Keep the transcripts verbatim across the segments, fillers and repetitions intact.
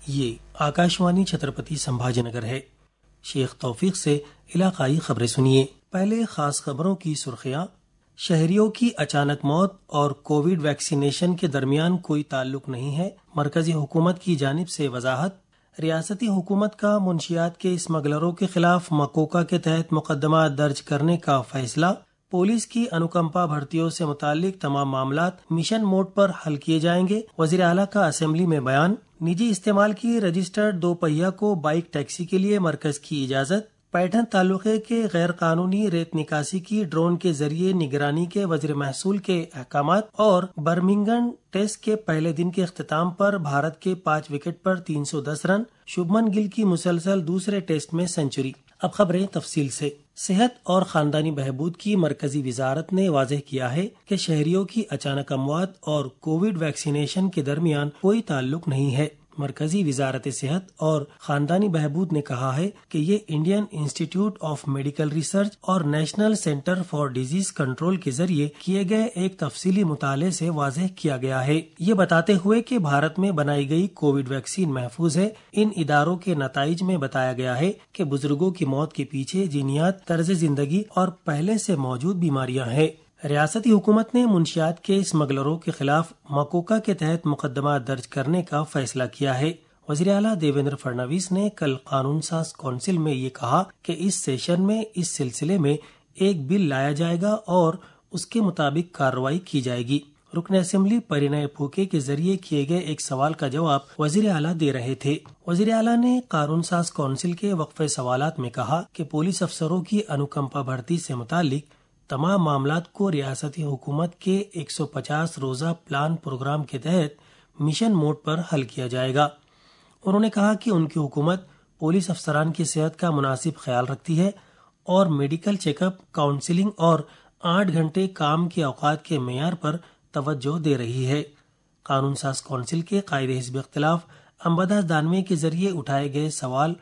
یہ آکاشوانی چھترپتی سمبھاجی نگر ہے۔ شیخ توفیق سے علاقائی خبریں سنیے۔ پہلے خاص خبروں کی سرخیاں۔ شہریوں کی اچانک موت اور کووڈ ویکسینیشن کے درمیان کوئی تعلق نہیں ہے، مرکزی حکومت کی جانب سے وضاحت۔ ریاستی حکومت کا منشیات کے اسمگلروں کے خلاف مکوکا کے تحت مقدمہ درج کرنے کا فیصلہ۔ پولیس کی انوکمپا بھرتیوں سے متعلق تمام معاملات مشن موڈ پر حل کیے جائیں گے، وزیر اعلیٰ کا اسمبلی میں بیان۔ نجی استعمال کی رجسٹرڈ دو پہیہ کو بائیک ٹیکسی کے لیے مرکز کی اجازت۔ پیٹھن تعلقے کے غیر قانونی ریت نکاسی کی ڈرون کے ذریعے نگرانی کے وزیر محصول کے احکامات اور برمنگھم ٹیسٹ کے پہلے دن کے اختتام پر بھارت کے پانچ وکٹ پر تین سو دس رن، شبھمن گل کی مسلسل دوسرے ٹیسٹ میں سنچری۔ اب خبریں تفصیل سے۔ صحت اور خاندانی بہبود کی مرکزی وزارت نے واضح کیا ہے کہ شہریوں کی اچانک اموات اور کووڈ ویکسینیشن کے درمیان کوئی تعلق نہیں ہے۔ مرکزی وزارت صحت اور خاندانی بہبود نے کہا ہے کہ یہ Indian institute of medical research اور national centre for disease control کے ذریعے کیے گئے ایک تفصیلی مطالعے سے واضح کیا گیا ہے، یہ بتاتے ہوئے کہ بھارت میں بنائی گئی کووڈ ویکسین محفوظ ہے۔ ان اداروں کے نتائج میں بتایا گیا ہے کہ بزرگوں کی موت کے پیچھے جینیات، طرز زندگی اور پہلے سے موجود بیماریاں ہیں۔ ریاستی حکومت نے منشیات کے اسمگلروں کے خلاف مکوکا کے تحت مقدمہ درج کرنے کا فیصلہ کیا ہے۔ وزیر اعلیٰ دیویندر فڈنویس نے کل قانون ساز کونسل میں یہ کہا کہ اس سیشن میں اس سلسلے میں ایک بل لایا جائے گا اور اس کے مطابق کارروائی کی جائے گی۔ رکن اسمبلی پرینئے پھوکے کے ذریعے کیے گئے ایک سوال کا جواب وزیر اعلیٰ دے رہے تھے۔ وزیر اعلیٰ نے قانون ساز کونسل کے وقفے سوالات میں کہا کہ پولیس افسروں کی انوکمپا بھرتی سے متعلق تمام معاملات کو ریاستی حکومت کے ایک سو پچاس روزہ پلان پروگرام کے تحت مشن موڈ پر حل کیا جائے گا۔ انہوں نے کہا کہ ان کی حکومت پولیس افسران کی صحت کا مناسب خیال رکھتی ہے اور میڈیکل چیک اپ، کاؤنسلنگ اور آٹھ گھنٹے کام کے اوقات کے معیار پر توجہ دے رہی ہے۔ قانون ساز کونسل کے قائد حزب اختلاف امبداس دانوے کے ذریعے اٹھائے گئے سوال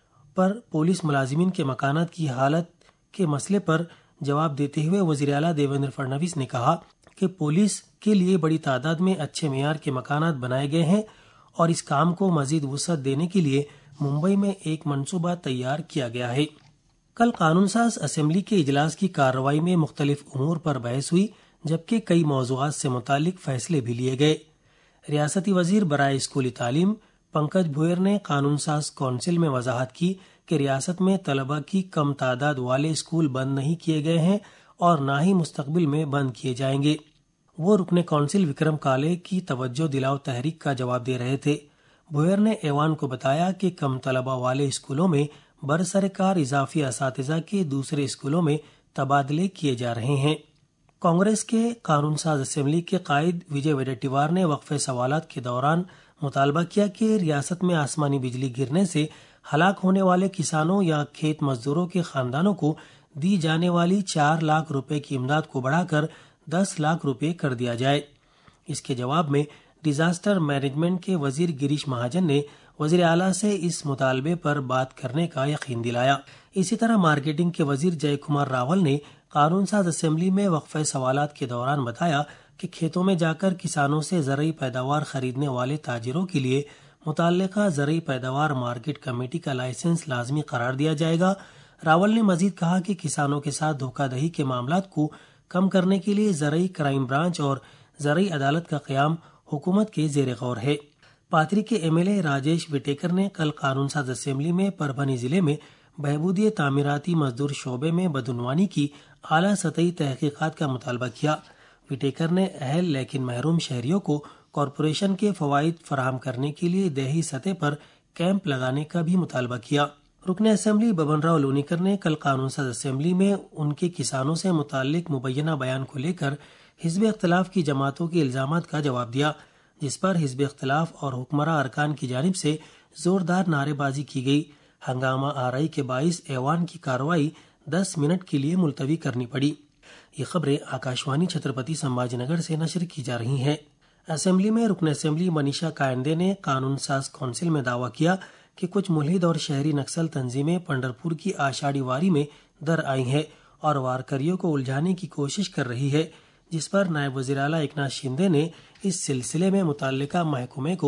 پر پولیس ملازمین کے مکانات کی حالت کے مسئلے پر جواب دیتے ہوئے وزیر اعلیٰ دیویندر فڈنویس نے کہا کہ پولیس کے لیے بڑی تعداد میں اچھے معیار کے مکانات بنائے گئے ہیں اور اس کام کو مزید وسعت دینے کے لیے ممبئی میں ایک منصوبہ تیار کیا گیا ہے۔ کل قانون ساز اسمبلی کے اجلاس کی کارروائی میں مختلف امور پر بحث ہوئی، جبکہ کئی موضوعات سے متعلق فیصلے بھی لیے گئے۔ ریاستی وزیر برائے اسکولی تعلیم پنکج بھوئر نے قانون ساز کونسل میں وضاحت کی کہ ریاست میں طلبہ کی کم تعداد والے اسکول بند نہیں کیے گئے ہیں اور نہ ہی مستقبل میں بند کیے جائیں گے۔ وہ رکن کونسل وکرم کالے کی توجہ دلاؤ تحریک کا جواب دے رہے تھے۔ بھوئر نے ایوان کو بتایا کہ کم طلبہ والے اسکولوں میں برسرکار اضافی اساتذہ کے دوسرے اسکولوں میں تبادلے کیے جا رہے ہیں۔ کانگریس کے قانون ساز اسمبلی کے قائد وجے وڈیٹیوار نے وقفے سوالات کے دوران مطالبہ کیا کہ ریاست میں آسمانی بجلی گرنے سے ہلاک ہونے والے کسانوں یا کھیت مزدوروں کے خاندانوں کو دی جانے والی چار لاکھ روپے کی امداد کو بڑھا کر دس لاکھ روپے کر دیا جائے۔ اس کے جواب میں ڈیزاسٹر مینجمنٹ کے وزیر گریش مہاجن نے وزیر اعلیٰ سے اس مطالبے پر بات کرنے کا یقین دلایا۔ اسی طرح مارکیٹنگ کے وزیر جے کمار راول نے قانون ساز اسمبلی میں وقفے سوالات کے دوران بتایا کہ کھیتوں میں جا کر کسانوں سے زرعی پیداوار خریدنے والے تاجروں کے لیے متعلقہ زرعی پیداوار مارکیٹ کمیٹی کا لائسنس لازمی قرار دیا جائے گا۔ راول نے مزید کہا کہ کسانوں کے ساتھ دھوکہ دہی کے معاملات کو کم کرنے کے لیے زرعی کرائم برانچ اور زرعی عدالت کا قیام حکومت کے زیر غور ہے۔ پاتری کے M L A Rajesh Vitekar نے کل قانون ساز اسمبلی میں پربھنی ضلع میں بہبودی تعمیراتی مزدور شعبے میں بدعنوانی کی اعلیٰ سطحی تحقیقات کا مطالبہ کیا۔ وٹیکر نے اہل لیکن محروم شہریوں کو کارپوریشن کے فوائد فراہم کرنے کے لیے دیہی سطح پر کیمپ لگانے کا بھی مطالبہ کیا۔ رکن اسمبلی ببن راؤ لونیکر نے کل قانون ساز اسمبلی میں ان کے کسانوں سے متعلق مبینہ بیان کو لے کر حزب اختلاف کی جماعتوں کے الزامات کا جواب دیا، جس پر حزب اختلاف اور حکمراں ارکان کی جانب سے زوردار نعرے بازی کی گئی۔ ہنگامہ آرائی کے باعث ایوان کی کارروائی دس منٹ کے لیے ملتوی کرنی پڑی۔ یہ خبریں آکاشوانی چھترپتی سمبھاجی نگر سے نشر کی جا رہی ہیں۔ اسمبلی میں رکن اسمبلی منیشا کائندے نے قانون ساز کونسل میں دعویٰ کیا کہ کچھ ملحد اور شہری نکسل تنظیمیں پنڈرپور کی آشاڑھی واری میں در آئی ہیں اور وارکریوں کو الجھانے کی کوشش کر رہی ہے، جس پر نائب وزیر اعلیٰ ایکناتھ شندے نے اس سلسلے میں متعلقہ محکمے کو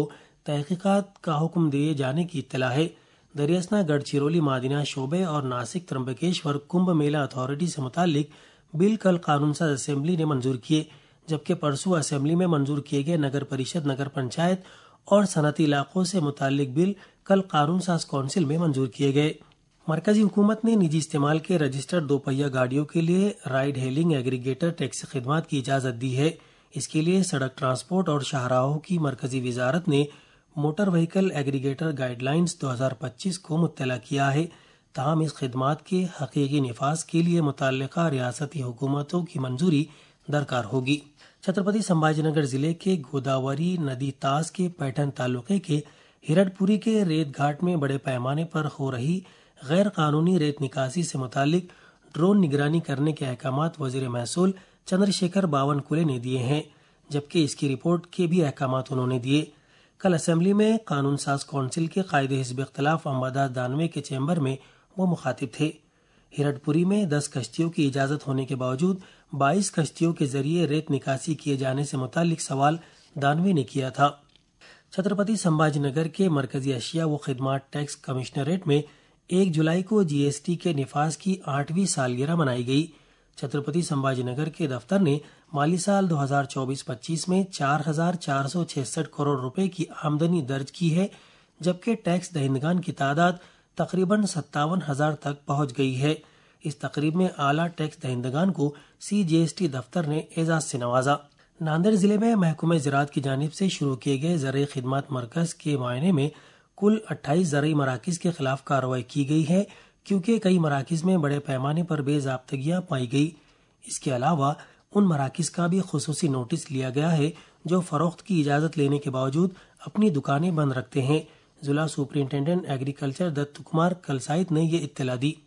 تحقیقات کا حکم دیے جانے کی اطلاع ہے۔ دریاسنا گڑھ چرولی معدنیہ شعبے اور ناسک ترمبکیشور کمبھ میلہ اتھارٹی سے متعلق بل کل قانون ساز اسمبلی نے منظور کیے، جبکہ پرسوں اسمبلی میں منظور کیے گئے نگر پریشد، نگر پنچایت اور صنعتی علاقوں سے متعلق بل کل قانون ساز کونسل میں منظور کیے گئے۔ مرکزی حکومت نے نجی استعمال کے رجسٹرڈ دو پہیہ گاڑیوں کے لیے رائڈ ہیلنگ ایگریگیٹر ٹیکسی خدمات کی اجازت دی ہے۔ اس کے لیے سڑک ٹرانسپورٹ اور شاہراہوں کی مرکزی وزارت نے motor vehicle aggregator guidelines دو ہزار پچیس کو مطلع کیا ہے، تاہم اس خدمات کے حقیقی نفاذ کے لیے متعلقہ ریاستی حکومتوں کی منظوری درکار ہوگی۔ چھترپتی سمبھاجی نگر ضلع کے گوداوری ندی طاس کے پیٹھن تعلقے کے ہرڈ پوری کے ریت گھاٹ میں بڑے پیمانے پر ہو رہی غیر قانونی ریت نکاسی سے متعلق ڈرون نگرانی کرنے کے احکامات وزیر محصول چندر شیکھر باون کلے نے دیے ہیں، جبکہ اس کی رپورٹ کے بھی احکامات انہوں نے دیے۔ کل اسمبلی میں قانون ساز کونسل کے قائد حزب اختلاف امبداس دانوے کے چیمبر میں وہ مخاطب تھے۔ ہرڈ پوری میں دس کشتیوں کی اجازت ہونے کے باوجود بائیس کشتیوں کے ذریعے ریت نکاسی کیے جانے سے متعلق سوال دانوے نے کیا تھا۔ چھترپتی سمبھاجی نگر کے مرکزی اشیاء و خدمات ٹیکس کمشنریٹ میں ایک جولائی کو جی ایس ٹی کے نفاذ کی آٹھویں سالگرہ منائی گئی۔ چھترپتی سمبھاجی نگر کے دفتر نے مالی سال دو ہزار چوبیس پچیس میں چار ہزار چار سو چھسٹھ کروڑ روپے کی آمدنی درج کی ہے، جبکہ ٹیکس دہندگان کی تعداد تقریباً ستاون ہزار تک پہنچ گئی ہے۔ اس تقریب میں اعلیٰ ٹیکس دہندگان کو سی جی ایس ٹی دفتر نے اعزاز سے نوازا۔ ناندیڑ ضلع میں محکمہ زراعت کی جانب سے شروع کیے گئے زرعی خدمات مرکز کے معائنے میں کل اٹھائیس زرعی مراکز کے خلاف کارروائی کی گئی ہے، کیونکہ کئی مراکز میں بڑے پیمانے پر بے ضابطگیاں پائی گئی۔ اس کے علاوہ ان مراکز کا بھی خصوصی نوٹس لیا گیا ہے جو فروخت کی اجازت لینے کے باوجود اپنی دکانیں بند رکھتے ہیں۔ ضلع سپرنٹینڈنٹ ایگریکلچر دت کمار کلسائت نے یہ اطلاع دی۔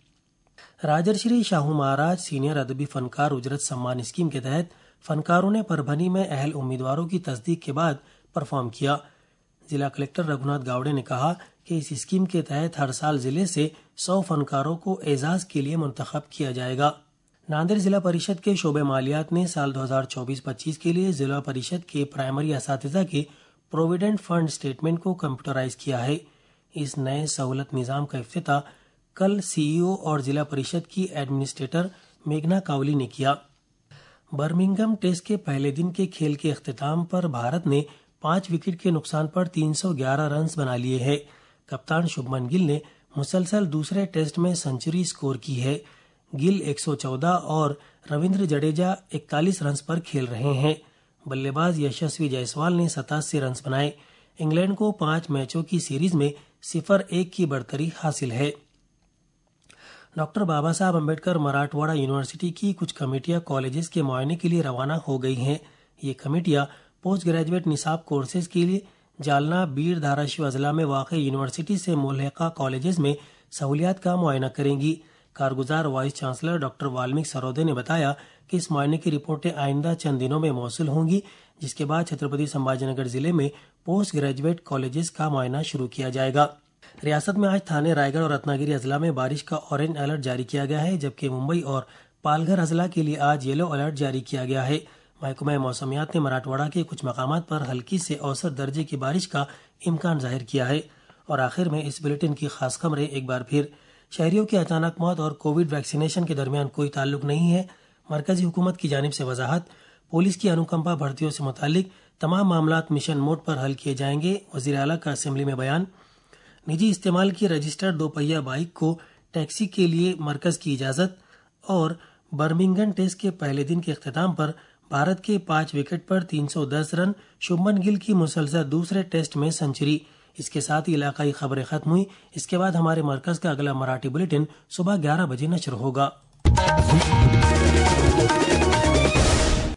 راجر شری شاہو مہاراج سینئر ادبی فنکار اجرت سمان اسکیم کے تحت فنکاروں نے پربھنی میں اہل امیدواروں کی تصدیق کے بعد پرفارم کیا۔ ضلع کلکٹر رگھوناتھ گاوڑے نے کہا کہ اس اسکیم کے تحت ہر سال ضلع سے سو فنکاروں کو اعزاز کے لیے منتخب کیا جائے گا۔ ناندیڑ ضلع پریشد کے شعبہ مالیات نے سال دو ہزار چوبیس پچیس کے لیے ضلع پریشد کے پرائمری اساتذہ کے پروویڈنٹ فنڈ اسٹیٹمنٹ کو کمپیوٹرائز کیا ہے۔ اس نئے سہولت نظام کا افتتاح کل سی ای او اور ضلع پریشد کی ایڈمنسٹریٹر میگھنا کاولی نے کیا۔ برمنگھم ٹیسٹ کے پہلے دن کے کھیل کے اختتام پر بھارت نے پانچ وکٹ کے نقصان پر تین سو گیارہ رنز بنا لیے ہیں۔ کپتان شبھمن گل نے مسلسل دوسرے ٹیسٹ میں سنچری سکور کی ہے۔ گل ایک سو چودہ اور رویندر جڈیجا اکتالیس رنز پر کھیل رہے ہیں۔ بلے باز یشسوی جائسوال نے ستاسی رنز بنائے۔ انگلینڈ کو پانچ میچوں کی سیریز میں صفر ایک کی برتری حاصل ہے۔ ڈاکٹر بابا صاحب امبیڈکر مراٹھواڑہ یونیورسٹی کی کچھ کمیٹیاں کالجز کے معائنے کے لیے روانہ ہو گئی ہیں۔ یہ کمیٹیاں پوسٹ گریجویٹ نصاب کورسز کے لیے جالنا، بیڑ، دھاراشیو اضلاع میں واقع یونیورسٹی سے ملحقہ کالجز میں سہولیات کا معائنہ کریں گی۔ کارگزار vice chancellor doctor Valmik Sarwade نے بتایا کہ اس معائنے کی رپورٹیں آئندہ چند دنوں میں موصول ہوں گی، جس کے بعد چھترپتی سمبھاجی نگر ضلع میں پوسٹ گریجویٹ کالجز کا معائنہ شروع کیا جائے گا۔ ریاست میں آج تھانے، رائے گڑھ اور رتنا گیری اضلاع میں بارش کا اورنج الرٹ جاری کیا گیا ہے، جبکہ ممبئی اور پالگھر اضلاع کے لیے آج یلو الرٹ جاری کیا گیا ہے۔ محکمہ موسمیات نے مراٹھواڑہ کے کچھ مقامات پر ہلکی سے اوسط درجے کی بارش کا امکان ظاہر کیا ہے۔ اور آخر میں اس بلیٹن کی خاص خبریں ایک بار پھر۔ شہریوں کی اچانک موت اور کووڈ ویکسینیشن کے درمیان کوئی تعلق نہیں ہے، مرکزی حکومت کی جانب سے وضاحت۔ پولیس کی انوکمپا بھرتیوں سے متعلق تمام معاملات مشن موڈ پر حل کیے جائیں گے، وزیر اعلیٰ کا اسمبلی میں بیان۔ نجی استعمال کی رجسٹرڈ دو پہیہ بائیک کو ٹیکسی کے لیے مرکز کی اجازت۔ اور برمنگھم ٹیسٹ کے پہلے دن کے اختتام پر بھارت کے پانچ وکٹ پر تین سو دس رن، شبھمن گل کی مسلسل دوسرے ٹیسٹ میں سنچری۔ اس کے ساتھ ہی علاقائی خبریں ختم ہوئی۔ اس کے بعد ہمارے مرکز کا اگلا مراٹھی بلیٹن صبح گیارہ بجے نشر ہوگا۔